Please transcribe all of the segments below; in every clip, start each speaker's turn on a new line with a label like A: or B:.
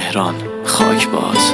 A: مهران خاکباز.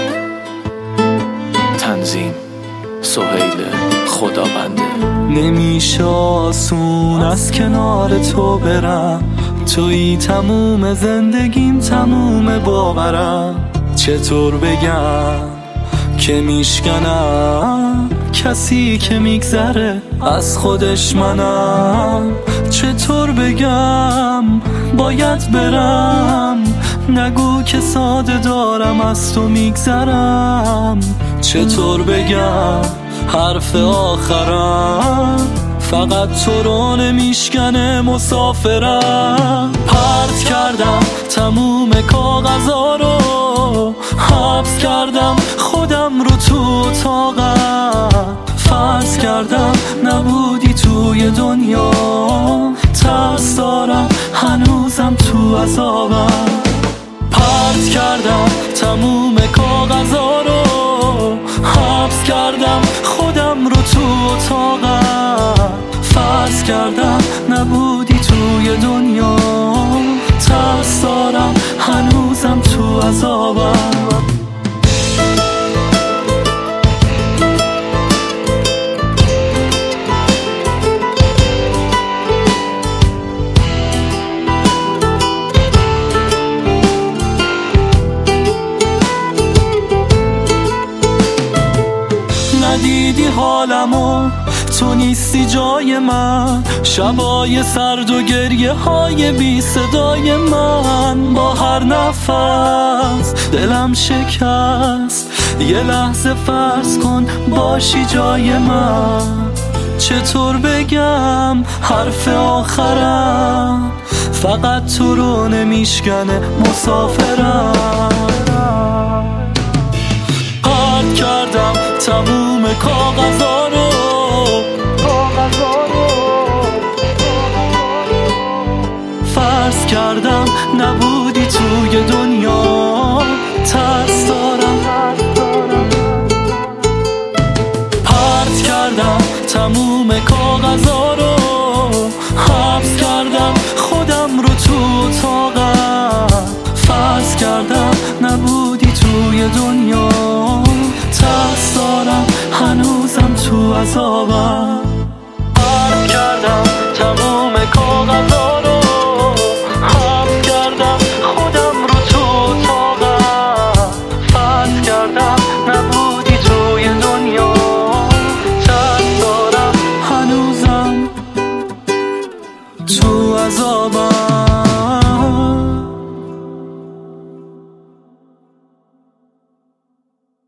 A: تنظیم سهیل خدابنده.
B: نمیشه آسون از کنار تو برم، توی تموم زندگیم تموم باورم. چطور بگم که میشکنم کسی که میگذره از خودش منم. چطور بگم باید برم، نگو که ساده دارم از تو میگذرم. چطور بگم حرف آخرم فقط تو رو نمیشکنه مسافرم. پرت کردم تموم کاغذا رو، حبس کردم خودم رو تو اتاقم. فرض کردم نبودی توی دنیا، ترس دارم هنوزم تو عذابم. پرت کردم تموم کاغذا رو، حبس کردم خودم رو تو اتاقم. فرض کردم نبودی توی دنیا، ترس دارم هنوزم تو عذابم. ندیدی حالمو، تو نیستی جای من. شبای سرد و گریه های بی صدای من، با هر نفس دلم شکست. یه لحظه فرض کن باشی جای من. چطور بگم حرف آخرم فقط تو رو نمیشکنه مسافرم. پرت کردم تموم کاغذا رو، فرض کردم نبودی توی دنیا،